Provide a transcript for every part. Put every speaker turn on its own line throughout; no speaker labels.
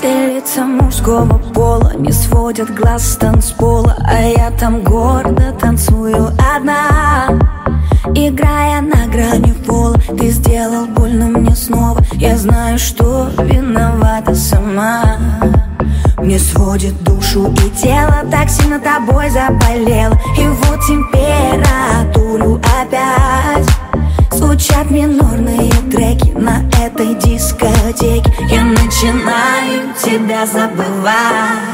Все лица мужского пола не сводят глаз с танцпола, а я там гордо танцую одна. Играя на грани пола, ты сделал больно мне снова. Я знаю, что виновата сама. Мне сводит душу и тело, так сильно тобой заболела. И вот температуру опять. Звучат минорные треки на этой дискотеке. Я начинаю тебя забывать.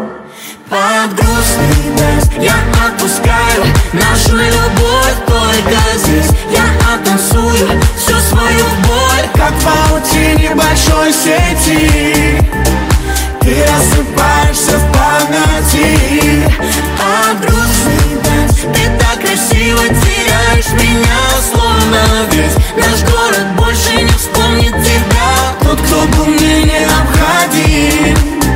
Под грустный дэнс я отпускаю нашу любовь только здесь. Я оттанцую всю свою боль, как в паутине большой сети. Ты рассыпаешься в памяти. Под грустный дэнс ты так красиво теряешь меня, словно весь наш город больше не вспомнит тебя. Тот, кто был мне необходим,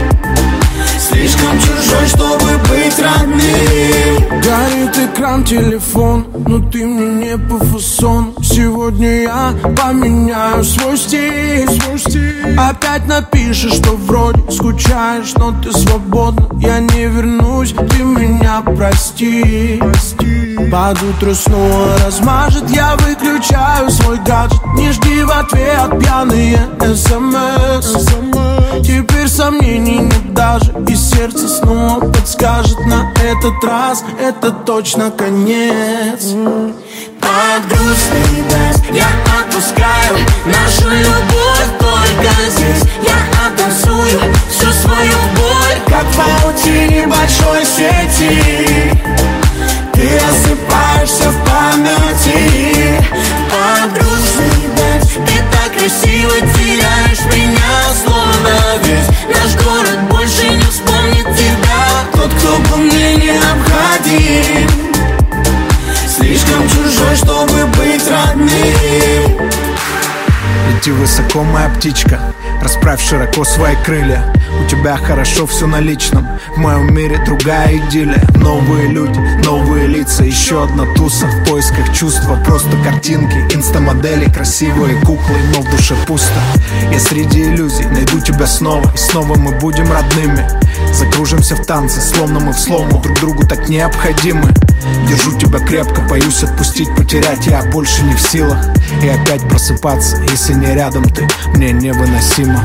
слишком чужой, чтобы быть родным.
Горит экран, телефон, но ты мне не по фасону. Сегодня я поменяю свой стиль. Опять напишешь, что вроде скучаешь, но ты свободна. Я не вернусь, ты меня прости. Под утро снова размажет, я выключаю свой гаджет. Не жди в ответ пьяные СМС. Теперь сомнений нет даже, и сердце снова подскажет: на этот раз это точно конец.
Под грустный дэнс я отпускаю нашу любовь только здесь. Я оттанцую всю свою боль,
как в паутине большой сети. Ты рассыпаешься в памяти.
Под грустный дэнс ты так красиво теряешь меня, словно весь наш город больше не вспомнит тебя.
Тот, кто был мне необходим, слишком чужой, чтобы быть родным.
Лети высоко, моя птичка, расправь широко свои крылья. У тебя хорошо все на личном, в моем мире другая идиллия. Новые люди, новые лица, еще одна туса в поисках чувства. Просто картинки, инстамодели, красивые куклы, но в душе пусто. Я среди иллюзий найду тебя снова, и снова мы будем родными. Закружимся в танце, словно мы в слому, друг другу так необходимы. Держу тебя крепко, боюсь отпустить, потерять я больше не в силах. И опять просыпаться, если не рядом ты, мне невыносимо.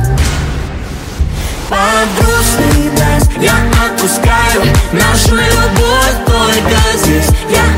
Под грустный дэнс я отпускаю нашу любовь только здесь. Я